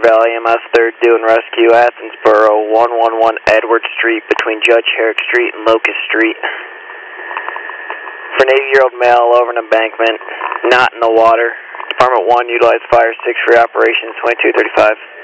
Treasure Valley, MS 3rd doing rescue, Athensboro, 111 Edward Street between Judge Herrick Street and Locust Street. For an 80-year-old male over an embankment, not in the water. Department 1, utilize Fire 6 for your operations, 2235.